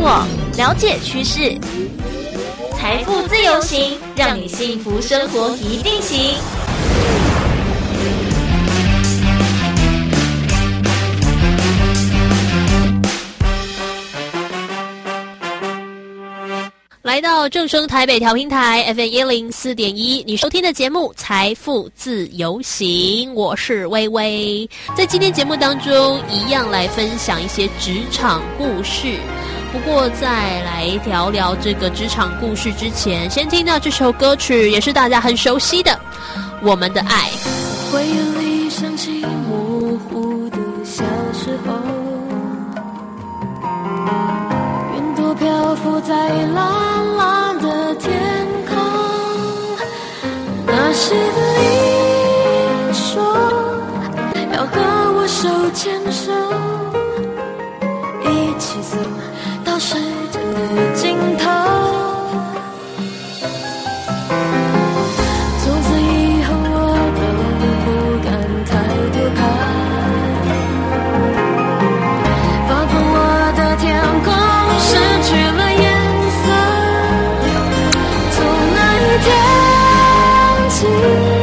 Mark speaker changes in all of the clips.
Speaker 1: 我，了解趋势。财富自由行，让你幸福生活一定行。
Speaker 2: 来到正声台北调频台 FM104.1，你收听的节目《财富自由行》，我是微微。在今天节目当中，一样来分享一些职场故事。不过在来聊聊这个职场故事之前，先听到这首歌曲，也是大家很熟悉的《我们的爱》。
Speaker 3: 回忆里想起模糊的小时候，云朵漂浮在蓝蓝的天空，那时的你说要和我手牵手，一起走到时间的尽头。从此以后我都不敢太多看，仿佛我的天空失去了颜色。从那一天起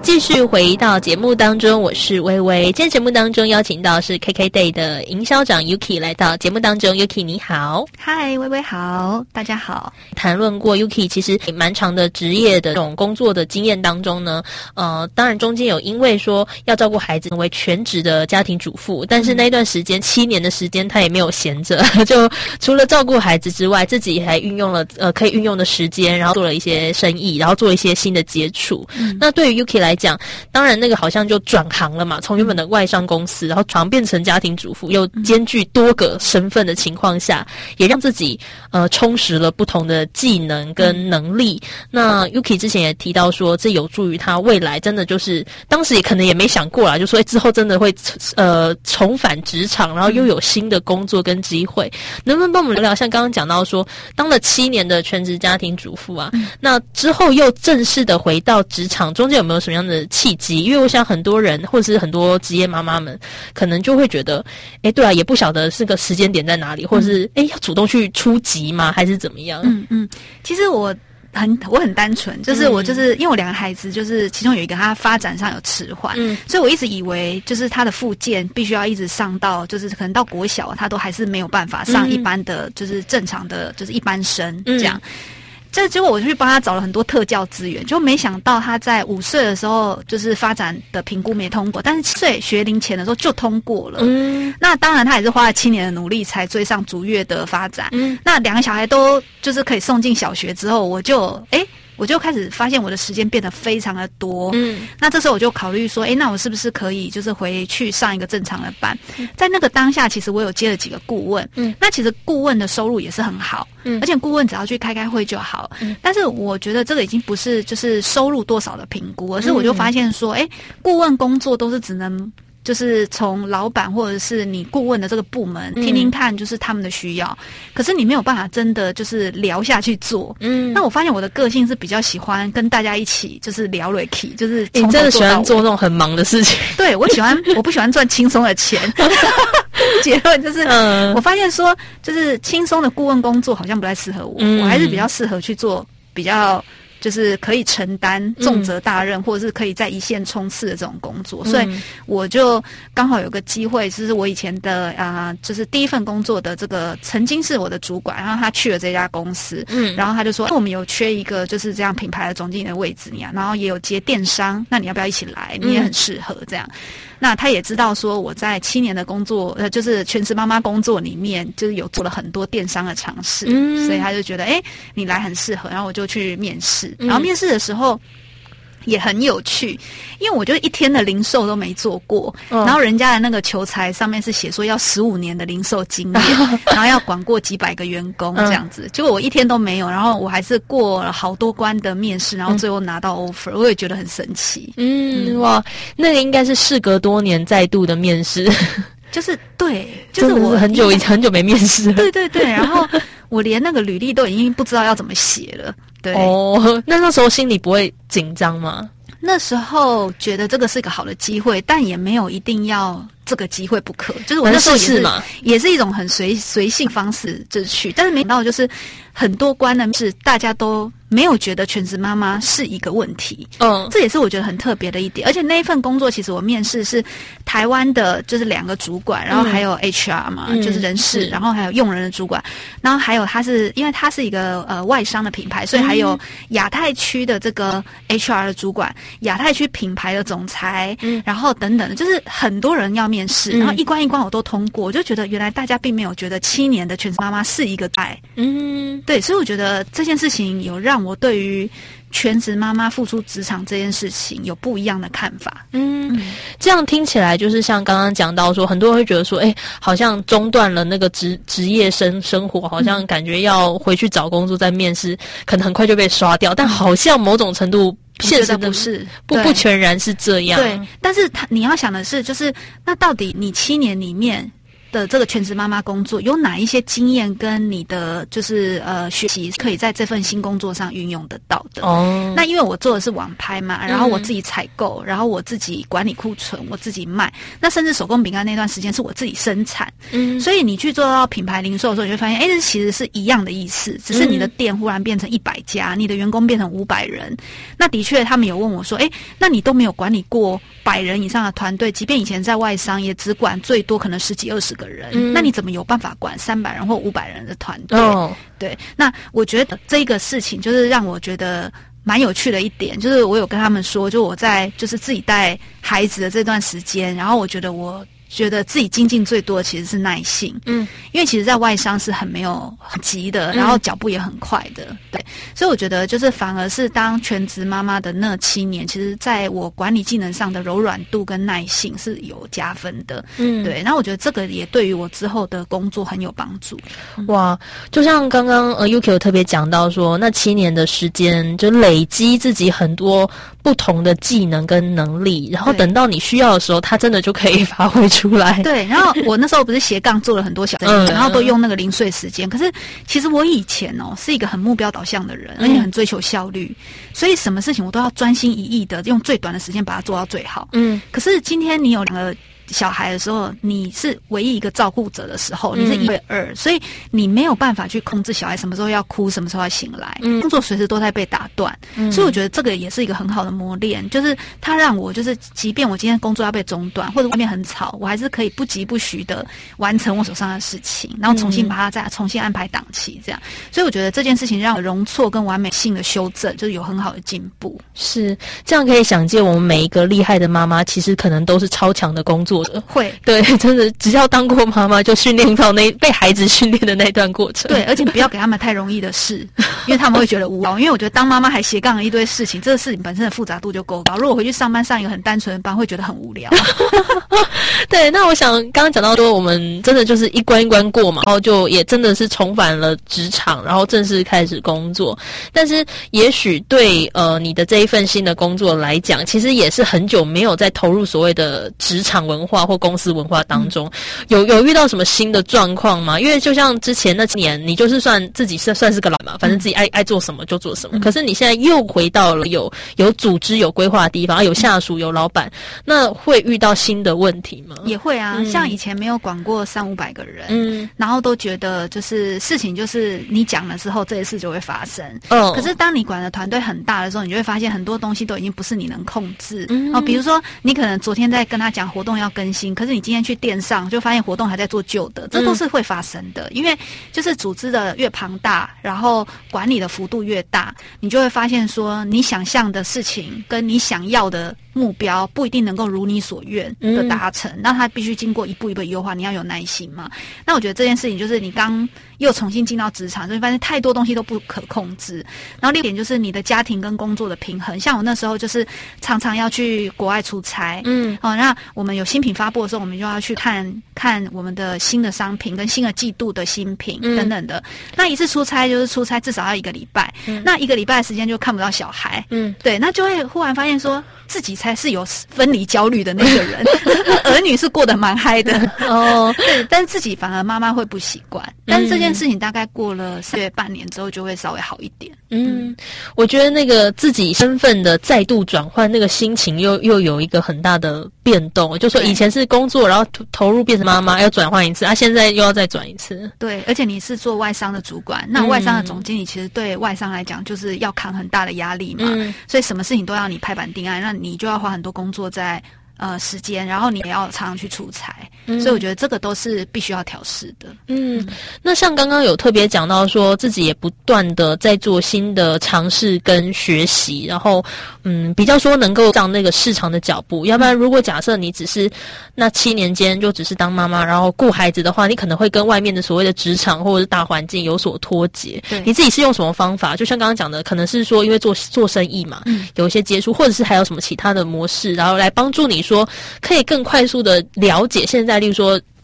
Speaker 2: 继续回到节目当中，我是薇薇。今天节目当中邀请到是 KKday 的营销长 Yuki 来到节目当中。Yuki 你好。
Speaker 4: 嗨，薇薇好，大家好。
Speaker 2: 谈论过 Yuki 其实蛮长的职业的这种工作的经验当中呢，当然中间有因为说要照顾孩子成为全职的家庭主妇，但是那一段时间7年的时间他也没有闲着，就除了照顾孩子之外，自己还运用了可以运用的时间，然后做了一些生意，然后做一些新的接触。那对于 Yuki 来讲，当然那个好像就转行了嘛，从原本的外商公司，然后转变成家庭主妇，又兼具多个身份的情况下，也让自己充实了不同的技能跟能力。那 Yuki 之前也提到说，这有助于他未来真的就是当时也可能也没想过啦，就说之后真的会重返职场，然后又有新的工作跟机会。能不能帮我们聊聊，像刚刚讲到说当了7年的全职家庭主妇啊，那之后又正式的回到职场，中间有没有什么样的契机？因为我想很多人或者是很多职业妈妈们可能就会觉得对啊，也不晓得是个时间点在哪里，或者是要主动去出击吗，还是怎么样？
Speaker 4: 其实我很单纯，就是我就是因为我2个孩子，就是其中有一个他发展上有迟缓，所以我一直以为就是他的复健必须要一直上到就是可能到国小，他都还是没有办法上一般的就是正常的就是一般生这样。结果我就去帮他找了很多特教资源，就没想到他在5岁的时候就是发展的评估没通过，但是7岁学龄前的时候就通过了。那当然他也是花了7年的努力才追上逐月的发展。那2个小孩都就是可以送进小学之后，我就开始发现我的时间变得非常的多。那这时候我就考虑说，那我是不是可以就是回去上一个正常的班？在那个当下，其实我有接了几个顾问。那其实顾问的收入也是很好。而且顾问只要去开会就好。但是我觉得这个已经不是就是收入多少的评估，而是我就发现说，顾问工作都是只能就是从老板或者是你顾问的这个部门听听看就是他们的需要，可是你没有办法真的就是聊下去做。那我发现我的个性是比较喜欢跟大家一起就是聊 Ricky， 就是
Speaker 2: 你真的喜欢做那种很忙的事情。
Speaker 4: 对，我不喜欢赚轻松的钱。结论就是我发现说就是轻松的顾问工作好像不太适合我，我还是比较适合去做比较就是可以承担重责大任，或者是可以在一线冲刺的这种工作。所以我就刚好有个机会，就是我以前的就是第一份工作的这个曾经是我的主管，然后他去了这家公司，然后他就说我们有缺一个就是这样品牌的总经理的位置，然后也有接电商，那你要不要一起来？你也很适合这样。那他也知道说我在7年的工作就是全职妈妈工作里面就是有做了很多电商的尝试，所以他就觉得你来很适合，然后我就去面试。然后面试的时候也很有趣，因为我就1天的零售都没做过，然后人家的那个求才上面是写说要15年的零售经验，然后要管过几百个员工这样子，结果我1天都没有，然后我还是过了好多关的面试，然后最后拿到 offer， 我也觉得很神奇。
Speaker 2: 哇，那个应该是事隔多年再度的面试。
Speaker 4: 就是对，就是我
Speaker 2: 很久没面试了。
Speaker 4: 对，然后我连那个履历都已经不知道要怎么写了。对
Speaker 2: 那时候心里不会紧张吗？
Speaker 4: 那时候觉得这个是一个好的机会，但也没有一定要这个机会不可。就是我那时候也是一种很随性方式就去，但是没想到就是很多关的是大家都没有觉得全职妈妈是一个问题。这也是我觉得很特别的一点。而且那一份工作其实我面试是台湾的就是2个主管，然后还有 HR 嘛，就是人事，然后还有用人的主管，然后还有因为它是一个外商的品牌，所以还有亚太区的这个 HR 的主管，亚太区品牌的总裁，然后等等的，就是很多人要面试，然后一关一关我都通过，我就觉得原来大家并没有觉得7年的全职妈妈是一个爱。对，所以我觉得这件事情有让我对于全职妈妈付出职场这件事情有不一样的看法。
Speaker 2: 这样听起来就是像刚刚讲到说，很多人会觉得说好像中断了那个职业生活，好像感觉要回去找工作再面试，可能很快就被刷掉，但好像某种程度现实的
Speaker 4: 不是
Speaker 2: 不全然是这样。
Speaker 4: 对，但是你要想的是就是那到底你7年里面的这个全职妈妈工作，有哪一些经验跟你的就是学习可以在这份新工作上运用得到的？哦，那因为我做的是网拍嘛，然后我自己采购，然后我自己管理库存，我自己卖，那甚至手工饼干那段时间是我自己生产，所以你去做到品牌零售的时候，你会发现，这其实是一样的意思，只是你的店忽然变成100家，你的员工变成500人。那的确，他们有问我说，那你都没有管理过100人以上的团队，即便以前在外商也只管最多可能10几20个人，那你怎么有办法管300人或500人的团队？对，那我觉得这个事情就是让我觉得蛮有趣的一点，就是我有跟他们说，就我在就是自己带孩子的这段时间，然后我觉得自己精进最多的其实是耐性，因为其实在外商是很急的，然后脚步也很快的，对，所以我觉得就是反而是当全职妈妈的那7年，其实在我管理技能上的柔软度跟耐性是有加分的，对，然后我觉得这个也对于我之后的工作很有帮助。
Speaker 2: 哇，就像刚刚Yuki 有特别讲到说，那7年的时间就累积自己很多不同的技能跟能力，然后等到你需要的时候，它真的就可以发挥出来。
Speaker 4: 对，然后我那时候不是斜杠做了很多小生意，然后都用那个零碎时间。可是其实我以前是一个很目标导向的人，而且很追求效率，所以什么事情我都要专心一意的用最短的时间把它做到最好。可是今天你有2个小孩的时候，你是唯一一个照顾者的时候，你是1对2，所以你没有办法去控制小孩什么时候要哭，什么时候要醒来，工作随时都在被打断，所以我觉得这个也是一个很好的磨练，就是它让我就是即便我今天工作要被中断，或者外面很吵，我还是可以不疾不徐的完成我手上的事情，然后重新把它再重新安排档期，这样，所以我觉得这件事情让容错跟完美性的修正就是有很好的进步。
Speaker 2: 是这样，可以想见我们每一个厉害的妈妈其实可能都是超强的工作者。
Speaker 4: 会，
Speaker 2: 对，真的只要当过妈妈就训练到被孩子训练的那段过程。
Speaker 4: 对，而且不要给他们太容易的事，因为他们会觉得无聊。因为我觉得当妈妈还斜杠了一堆事情，这个事情本身的复杂度就够高。如果回去上班上一个很单纯的班，会觉得很无聊。
Speaker 2: 对，那我想刚刚讲到说，我们真的就是一关一关过嘛，然后就也真的是重返了职场，然后正式开始工作。但是也许对你的这一份新的工作来讲，其实也是很久没有在投入所谓的职场文化或公司文化当中，有遇到什么新的状况吗？因为就像之前那几年，你就是自己算是个老嘛，反正自己爱做什么就做什么。可是你现在又回到了有组织、有规划的地方，有下属、有老板，那会遇到新的问题吗？
Speaker 4: 也会啊，像以前没有管过300-500个人，然后都觉得就是事情就是你讲了之后，这些事就会发生。可是当你管的团队很大的时候，你就会发现很多东西都已经不是你能控制。比如说你可能昨天在跟他讲活动要更新，可是你今天去店上就发现活动还在做旧的，这都是会发生的。因为就是组织的越庞大，然后管理的幅度越大，你就会发现说你想象的事情跟你想要的目标不一定能够如你所愿的达成，那它必须经过一步一步优化，你要有耐心嘛。那我觉得这件事情就是你刚又重新进到职场，就会发现太多东西都不可控制。然后另一点就是你的家庭跟工作的平衡，像我那时候就是常常要去国外出差，那我们有新品发布的时候，我们就要去看我们的新的商品跟新的季度的新品等等的。那一次出差就是出差至少要1个礼拜，那1个礼拜的时间就看不到小孩，对，那就会忽然发现说自己才是有分离焦虑的那个人，儿女是过得蛮嗨的对，但是自己反而妈妈会不习惯。但是这件事情大概过了3月半年之后，就会稍微好一点。
Speaker 2: 我觉得那个自己身份的再度转换，那个心情又有一个很大的变动。就说以前是工作，然后投入变成妈妈，要转换一次，现在又要再转一次。
Speaker 4: 对，而且你是做外商的主管，那外商的总经理其实对外商来讲就是要扛很大的压力嘛，所以什么事情都要你拍板定案，那你就要花很多工作在时间，然后你也要常常去出差，所以我觉得这个都是必须要调试的。
Speaker 2: 那像刚刚有特别讲到说自己也不断的在做新的尝试跟学习，然后比较说能够上那个市场的脚步。要不然如果假设你只是那7年间就只是当妈妈然后顾孩子的话，你可能会跟外面的所谓的职场或者是大环境有所脱节。你自己是用什么方法？就像刚刚讲的，可能是说因为做生意嘛，有一些接触，或者是还有什么其他的模式，然后来帮助你说可以更快速的了解现在例如说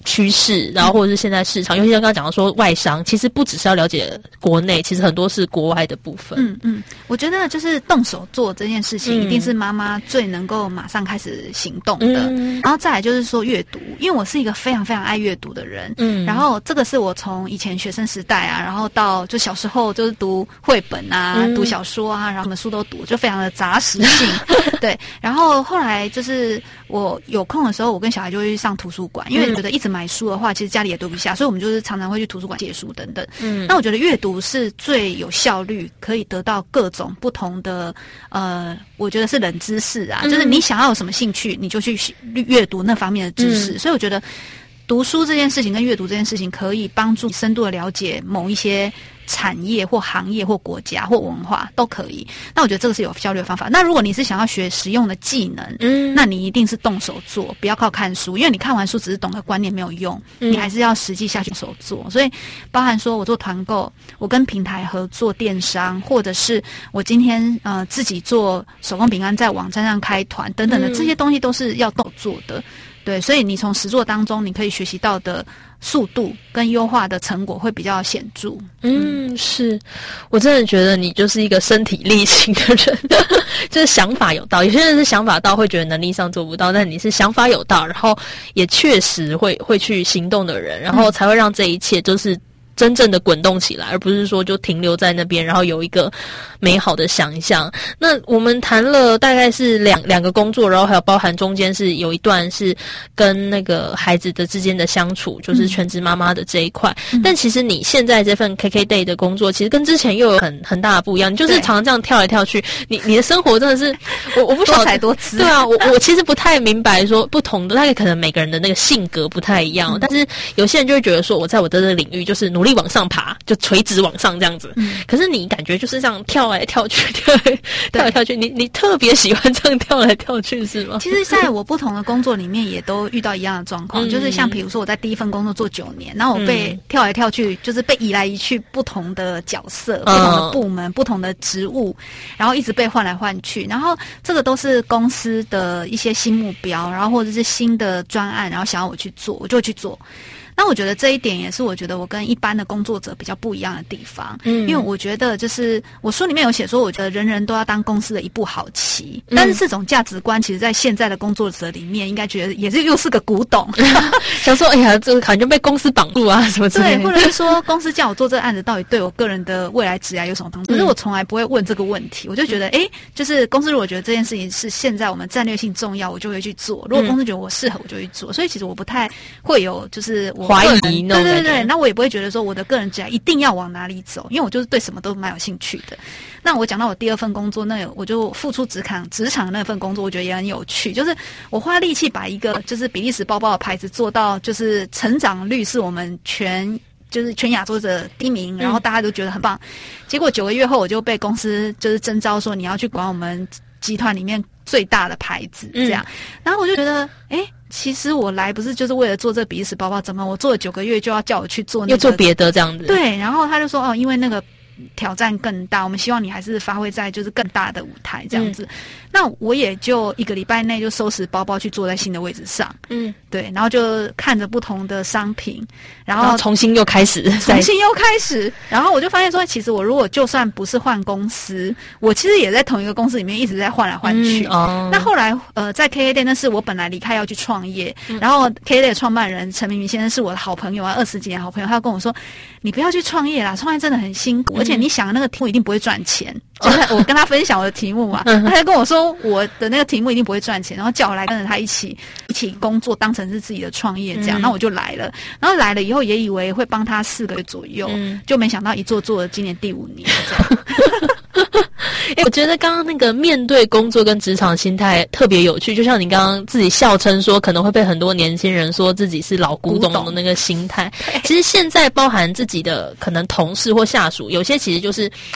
Speaker 2: 趋势，然后或者是现在市场，尤其像刚刚讲到说外商，其实不只是要了解国内，其实很多是国外的部分。
Speaker 4: 我觉得就是动手做这件事情，一定是妈妈最能够马上开始行动的。然后再来就是说阅读，因为我是一个非常非常爱阅读的人。然后这个是我从以前学生时代啊，然后到就小时候就是读绘本啊，读小说啊，然后什么书都读，就非常的杂食性。对，然后后来就是我有空的时候，我跟小孩就会去上图书馆，因为觉得一直买书的话，其实家里也读不下，所以我们就是常常会去图书馆借书等等。那我觉得阅读是最有效率，可以得到各种不同的我觉得是冷知识啊，就是你想要有什么兴趣，你就去阅读那方面的知识。所以我觉得读书这件事情跟阅读这件事情，可以帮助你深度的了解某一些产业或行业或国家或文化都可以。那我觉得这个是有效率的方法。那如果你是想要学实用的技能，那你一定是动手做，不要靠看书，因为你看完书只是懂得观念没有用，你还是要实际下去手做。所以包含说我做团购，我跟平台合作电商，或者是我今天自己做手工饼干在网站上开团等等的，这些东西都是要动手做的。对，所以你从实作当中，你可以学习到的速度跟优化的成果会比较显著。
Speaker 2: 是，我真的觉得你就是一个身体力行的人，就是想法有道。有些人是想法到会觉得能力上做不到，但你是想法有道，然后也确实会去行动的人，然后才会让这一切就是真正的滚动起来，而不是说就停留在那边，然后有一个美好的想象。那我们谈了大概是两个工作，然后还有包含中间是有一段是跟那个孩子的之间的相处，就是全职妈妈的这一块。但其实你现在这份 KKday 的工作，其实跟之前又有很大的不一样。你就是常常这样跳来跳去，你的生活真的是我不晓得
Speaker 4: 多彩多姿。
Speaker 2: 对啊，我其实不太明白说不同的，大概可能每个人的那个性格不太一样。但是有些人就会觉得说，我在我的这个领域就是努力往上爬，就垂直往上这样子。可是你感觉就是这样跳来跳去，跳来跳去，你特别喜欢这样跳来跳去是吗？
Speaker 4: 其实在我不同的工作里面也都遇到一样的状况，就是像比如说我在第一份工作做9年，然后我被跳来跳去，就是被移来移去不同的角色、不同的部门、不同的职务，然后一直被换来换去，然后这个都是公司的一些新目标，然后或者是新的专案，然后想要我去做，我就会去做。那我觉得这一点也是我觉得我跟一般的工作者比较不一样的地方，因为我觉得就是我书里面有写说，我觉得人人都要当公司的一部好棋，但是这种价值观其实在现在的工作者里面应该觉得也是又是个古董，
Speaker 2: 想说哎呀这个感觉被公司绑住啊什么之类的，
Speaker 4: 对，或者是说公司叫我做这个案子到底对我个人的未来职业有什么帮助，可是我从来不会问这个问题，我就觉得就是公司如果觉得这件事情是现在我们战略性重要，我就会去做，如果公司觉得我适合我就会做，所以其实我不太会有就是我
Speaker 2: 怀疑那种感觉，
Speaker 4: 对，那我也不会觉得说我的个人职业一定要往哪里走，因为我就是对什么都蛮有兴趣的。那我讲到我第二份工作，那我就付出职场那份工作，我觉得也很有趣，就是我花力气把一个就是比利时包包的牌子做到就是成长率是我们全亚洲的第一名，然后大家都觉得很棒。结果9个月后我就被公司就是征召说你要去管我们集团里面最大的牌子这样，然后我就觉得其实我来不是就是为了做这个比利时包包，怎么我做了9个月就要叫我去做
Speaker 2: 又做别的这样子？
Speaker 4: 对，然后他就说因为那个挑战更大，我们希望你还是发挥在就是更大的舞台这样子。那我也就1个礼拜内就收拾包包去坐在新的位置上，对，然后就看着不同的商品，然后
Speaker 2: 重新又开始，
Speaker 4: 然后我就发现说，其实我如果就算不是换公司，我其实也在同一个公司里面一直在换来换去。那后来在 KKday 那是我本来离开要去创业，然后 KKday 的创办人陈明明先生是我的好朋友啊，20几年好朋友，他跟我说你不要去创业啦，创业真的很辛苦，而且你想的那个题目一定不会赚钱。就是我跟他分享我的题目嘛，他就跟我说我的那个题目一定不会赚钱，然后叫我来跟着他一起工作，当成是自己的创业这样。那我就来了，然后来了以后也以为会帮他4个月左右，就没想到一做了今年第5年这样。
Speaker 2: 我觉得刚刚那个面对工作跟职场心态特别有趣，就像你刚刚自己笑称说可能会被很多年轻人说自己是老古董的那个心态。其实现在包含自己的可能同事或下属，有些其实就是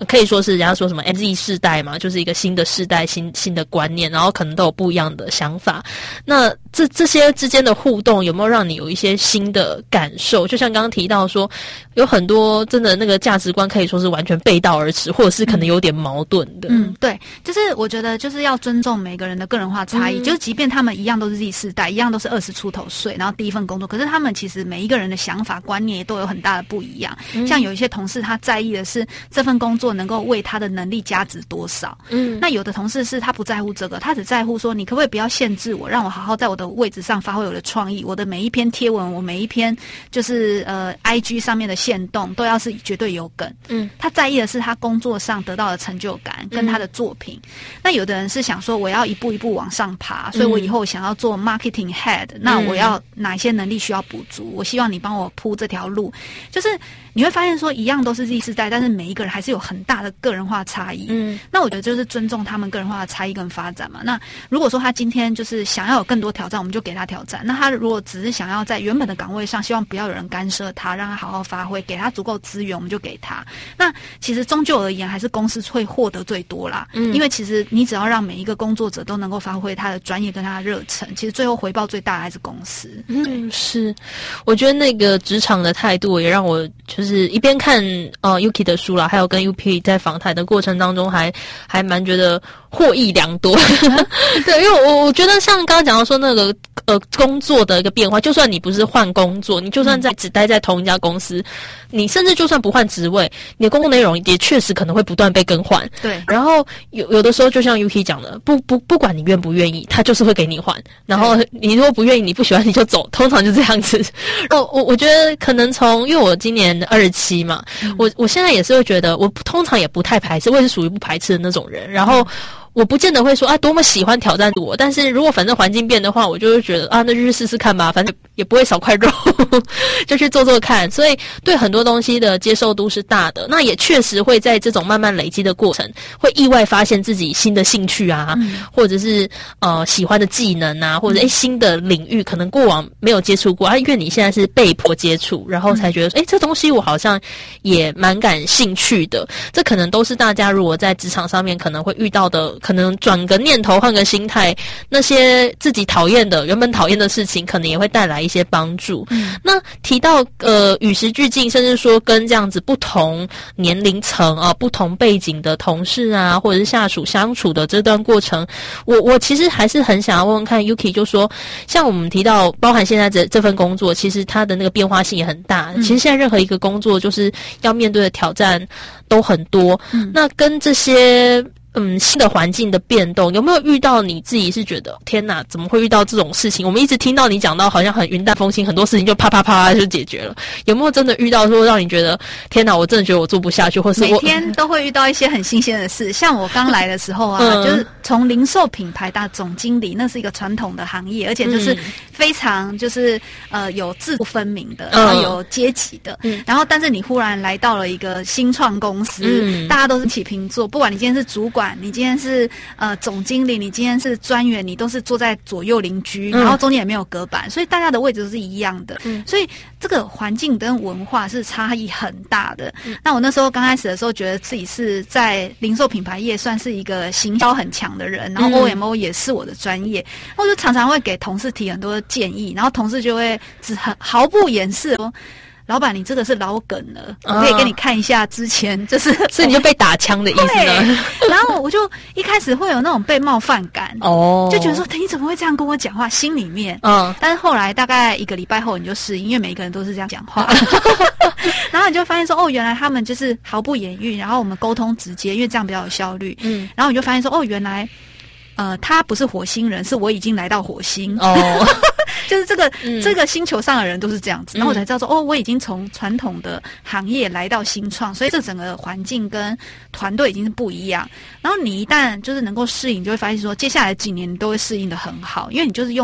Speaker 2: 可以说是人家说什么 MZ 世代嘛，就是一个新的世代，新的观念，然后可能都有不一样的想法。那这些之间的互动有没有让你有一些新的感受？就像刚刚提到说，有很多真的那个价值观可以说是完全背道而驰，或者是可能有点矛盾的。
Speaker 4: 对，就是我觉得就是要尊重每个人的个人化差异，就是即便他们一样都是 Z 世代，一样都是20出头岁，然后第一份工作，可是他们其实每一个人的想法观念也都有很大的不一样。像有一些同事他在意的是这份工作能够为他的能力加值多少，那有的同事是他不在乎这个，他只在乎说你可不可以不要限制我，让我好好在我的位置上发挥我的创意，我的每一篇贴文，我每一篇就是IG 上面的限动都要是绝对有梗。他在意的是他工作上得到的成就感跟他的作品。那有的人是想说我要一步一步往上爬，所以我以后想要做 marketing head，那我要哪一些能力需要补足，我希望你帮我铺这条路。就是你会发现说一样都是 Z 世代，但是每一个人还是有很大的个人化差异。那我觉得就是尊重他们个人化的差异跟发展嘛。那如果说他今天就是想要有更多挑战，我们就给他挑战。那他如果只是想要在原本的岗位上，希望不要有人干涉他，让他好好发挥，给他足够资源，我们就给他。那其实终究而言，还是公司会获得最多啦。因为其实你只要让每一个工作者都能够发挥他的专业跟他的热忱，其实最后回报最大的还是公司。
Speaker 2: 是，我觉得那个职场的态度也让我就是一边看Yuki 的书啦，还有跟 Yuki 在访谈的过程当中还蛮觉得获益良多。对，因为我觉得像刚刚讲到说那个工作的一个变化，就算你不是换工作，你就算只待在同一家公司，你甚至就算不换职位，你的工作内容也确实可能会不断被更换。
Speaker 4: 对，
Speaker 2: 然后有的时候就像 Yuki 讲的，不管你愿不愿意，他就是会给你换。然后你如果不愿意，你不喜欢你就走，通常就这样子。我觉得可能因为我今年27嘛，我现在也是会觉得，我通常也不太排斥，我也是属于不排斥的那种人。然后我不见得会说多么喜欢挑战我，但是如果反正环境变的话，我就会觉得那就去试试看吧，反正也不会少块肉，就去做做看。所以对很多东西的接受度是大的，那也确实会在这种慢慢累积的过程，会意外发现自己新的兴趣啊，或者是喜欢的技能啊，或者新的领域，可能过往没有接触过因为你现在是被迫接触，然后才觉得这东西我好像也蛮感兴趣的。这可能都是大家如果在职场上面可能会遇到的，可能转个念头，换个心态，那些自己原本讨厌的事情，可能也会带来一些帮助。那提到与时俱进，甚至说跟这样子不同年龄层不同背景的同事啊，或者是下属相处的这段过程，我其实还是很想要问问看 Yuki， 就说像我们提到，包含现在这份工作，其实它的那个变化性也很大。其实现在任何一个工作，就是要面对的挑战都很多。那跟这些新的环境的变动，有没有遇到你自己是觉得天哪，怎么会遇到这种事情？我们一直听到你讲到好像很云淡风轻，很多事情就啪啪啪就解决了。有没有真的遇到说让你觉得天哪，我真的觉得我做不下去，或是
Speaker 4: 每天都会遇到一些很新鲜的事？像我刚来的时候就是从零售品牌到总经理，那是一个传统的行业，而且就是非常就是有制度分明的，然后有阶级的。然后但是你忽然来到了一个新创公司，大家都是起平坐，不管你今天是主管，你今天是总经理，你今天是专员，你都是坐在左右邻居，然后中间也没有隔板，所以大家的位置都是一样的。所以这个环境跟文化是差异很大的。那我那时候刚开始的时候，觉得自己是在零售品牌业算是一个行销很强的人，然后 OMO 也是我的专业，我就常常会给同事提很多建议，然后同事就会毫不掩饰说，老板，你这个是老梗了，我可以给你看一下之前就是
Speaker 2: 所以你就被打枪的意思呢？
Speaker 4: 然后我就一开始会有那种被冒犯感就觉得说你怎么会这样跟我讲话，心里面但是后来大概1个礼拜后你就适应，因为每一个人都是这样讲话然后你就发现说原来他们就是毫不掩瑜，然后我们沟通直接，因为这样比较有效率然后你就发现说原来他不是火星人，是我已经来到火星就是这个星球上的人都是这样子，然后我才知道说我已经从传统的行业来到新创，所以这整个环境跟团队已经是不一样。然后你一旦就是能够适应，就会发现说接下来几年你都会适应的很好，因为你就是用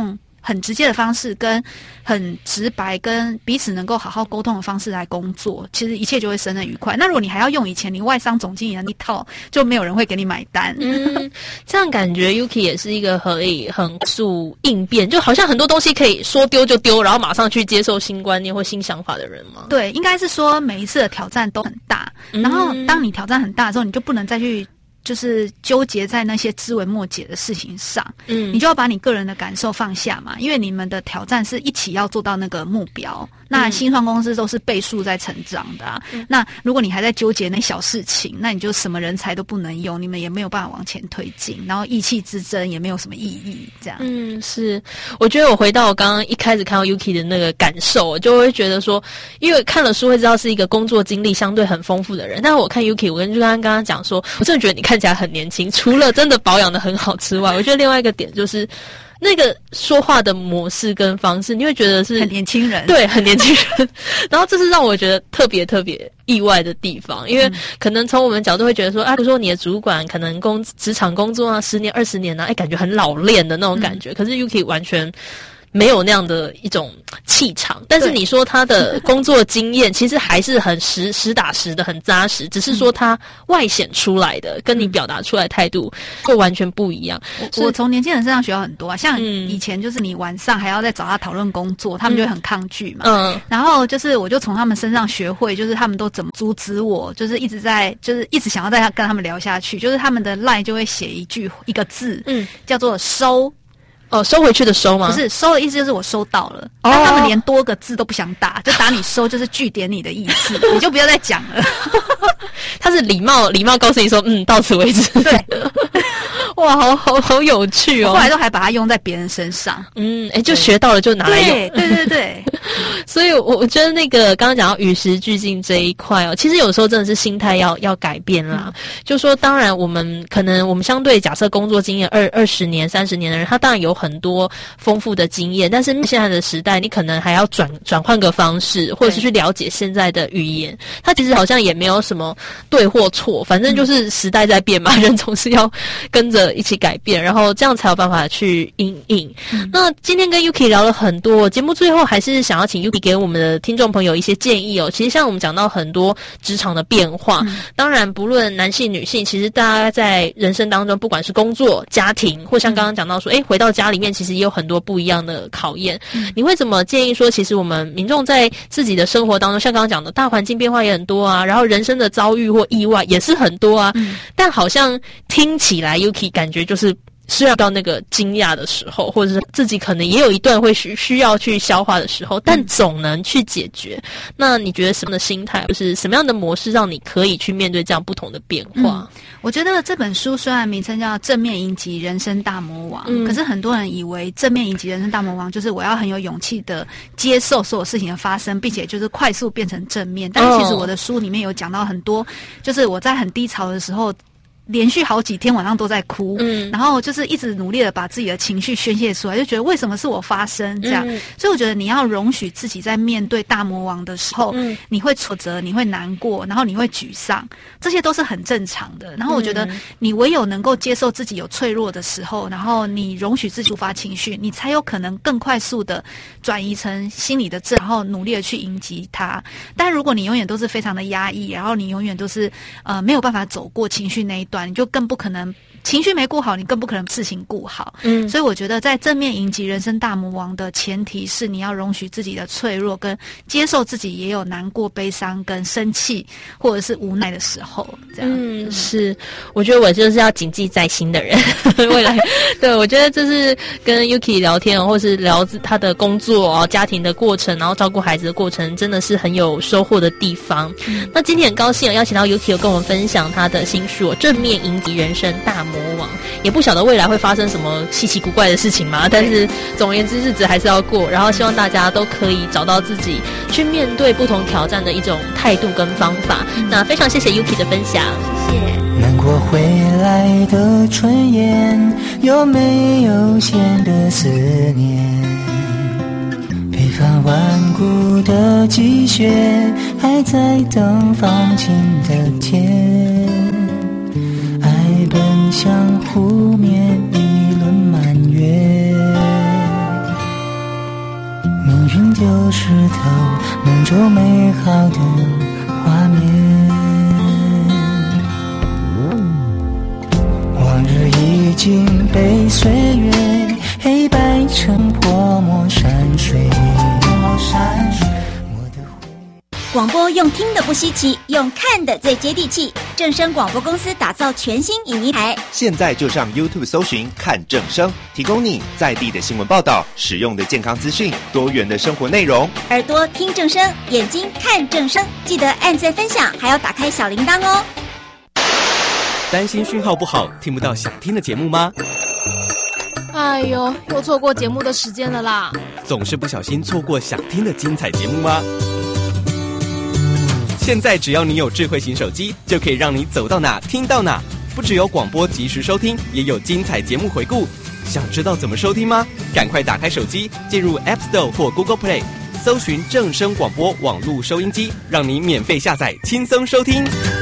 Speaker 4: 很直接的方式，跟很直白，跟彼此能够好好沟通的方式来工作，其实一切就会生得愉快。那如果你还要用以前你外商总经理的那一套，就没有人会给你买单。
Speaker 2: 这样感觉 Yuki 也是一个可以很速应变，就好像很多东西可以说丢就丢，然后马上去接受新观念或新想法的人吗？
Speaker 4: 对，应该是说每一次的挑战都很大，然后当你挑战很大的时候，你就不能再去就是纠结在那些枝微末节的事情上，你就要把你个人的感受放下嘛，因为你们的挑战是一起要做到那个目标。那新创公司都是倍数在成长的啊，那如果你还在纠结那小事情，那你就什么人才都不能用，你们也没有办法往前推进，然后意气之争也没有什么意义，这样。
Speaker 2: 是，我觉得我回到我刚刚一开始看到 Yuki 的那个感受，我就会觉得说，因为看了书会知道是一个工作经历相对很丰富的人，但是我看 Yuki， 我就刚刚讲说，我真的觉得你看起来很年轻，除了真的保养得很好之外，我觉得另外一个点就是那个说话的模式跟方式，你会觉得是
Speaker 4: 很年轻人，
Speaker 2: 对，很年轻人。然后这是让我觉得特别意外的地方，因为可能从我们角度会觉得说，比如说你的主管可能职场工作啊，10年20年啊，感觉很老练的那种感觉，可是 Yuki 完全没有那样的一种气场，但是你说他的工作经验其实还是很实打实的，很扎实，只是说他外显出来的跟你表达出来的态度会完全不一样。
Speaker 4: 我从年轻人身上学到很多啊，像以前就是你晚上还要再找他讨论工作，他们就会很抗拒嘛。然后就是我就从他们身上学会，就是他们都怎么阻止我，就是一直想要再跟他们聊下去，就是他们的 LINE 就会写一个字，叫做收。
Speaker 2: 收回去的收吗？
Speaker 4: 不是，收的意思就是我收到了，但他们连多个字都不想打，就打你收，就是句点你的意思，你就不要再讲了。
Speaker 2: 他是礼貌告诉你说，到此为止。
Speaker 4: 对。
Speaker 2: 哇，好有趣哦！
Speaker 4: 后来都还把它用在别人身上，
Speaker 2: 就学到了就拿来用，
Speaker 4: 对。
Speaker 2: 所以我觉得那个刚刚讲到与时俱进这一块哦，其实有时候真的是心态要改变啦。就说当然我们相对假设工作经验20年30年的人，他当然有很多丰富的经验，但是现在的时代，你可能还要转换个方式，或者是去了解现在的语言。它其实好像也没有什么对或错，反正就是时代在变嘛，人总是要跟着一起改变，然后这样才有办法去因应。那今天跟 Yuki 聊了很多，节目最后还是想要请 Yuki 给我们的听众朋友一些建议哦。其实像我们讲到很多职场的变化，当然不论男性女性，其实大家在人生当中，不管是工作、家庭，或像刚刚讲到说，回到家里面，其实也有很多不一样的考验。你会怎么建议说，其实我们民众在自己的生活当中，像刚刚讲的大环境变化也很多啊，然后人生的遭遇或意外也是很多啊，但好像听起来 Yuki 感觉就是虽然到那个惊讶的时候，或者是自己可能也有一段会需要去消化的时候，但总能去解决。那你觉得什么样的心态，就是什么样的模式，让你可以去面对这样不同的变化？
Speaker 4: 我觉得这本书虽然名称叫《正面迎击人生大魔王》，可是很多人以为正面迎击人生大魔王就是我要很有勇气的接受所有事情的发生，并且就是快速变成正面。但是其实我的书里面有讲到很多，就是我在很低潮的时候，连续好几天晚上都在哭，然后就是一直努力的把自己的情绪宣泄出来，就觉得为什么是我发生这样，所以我觉得你要容许自己在面对大魔王的时候，你会挫折，你会难过，然后你会沮丧，这些都是很正常的。然后我觉得你唯有能够接受自己有脆弱的时候，然后你容许自己抒发情绪，你才有可能更快速的转移成心理的正，然后努力的去迎击它。但如果你永远都是非常的压抑，然后你永远都是没有办法走过情绪那一段，你就更不可能情绪没顾好，你更不可能事情顾好。所以我觉得在正面迎击人生大魔王的前提是你要容许自己的脆弱，跟接受自己也有难过、悲伤跟生气或者是无奈的时候。这样
Speaker 2: 是，我觉得我就是要谨记在心的人。未来对，我觉得这是跟 Yuki 聊天，或是聊他的工作家庭的过程，然后照顾孩子的过程，真的是很有收获的地方。那今天很高兴邀请到 Yuki 跟我们分享他的新书正面迎击人生大魔王。也不晓得未来会发生什么稀奇古怪的事情嘛，但是总而言之日子还是要过，然后希望大家都可以找到自己去面对不同挑战的一种态度跟方法。那非常谢谢 Yuki 的分享，
Speaker 3: 谢谢。
Speaker 5: 南国回来的春燕，有没有闲的思念？北方顽固的积雪，还在等放晴的天。爱奔向湖面，一轮满月， 石头，梦中美好的画面。往日已经被岁月黑白成泼墨山水。
Speaker 6: 广播用听的不稀奇，用看的最接地气。正声广播公司打造全新影音台，
Speaker 7: 现在就上 YouTube 搜寻看正声，提供你在地的新闻报道、实用的健康资讯、多元的生活内容。
Speaker 6: 耳朵听正声，眼睛看正声，记得按赞分享，还要打开小铃铛哦。
Speaker 8: 担心讯号不好，听不到想听的节目吗？
Speaker 9: 哎呦，又错过节目的时间了啦！
Speaker 8: 总是不小心错过想听的精彩节目吗？现在只要你有智慧型手机，就可以让你走到哪听到哪。不只有广播及时收听，也有精彩节目回顾。想知道怎么收听吗？赶快打开手机，进入 App Store 或 Google Play， 搜寻正声广播网络收音机，让你免费下载，轻松收听。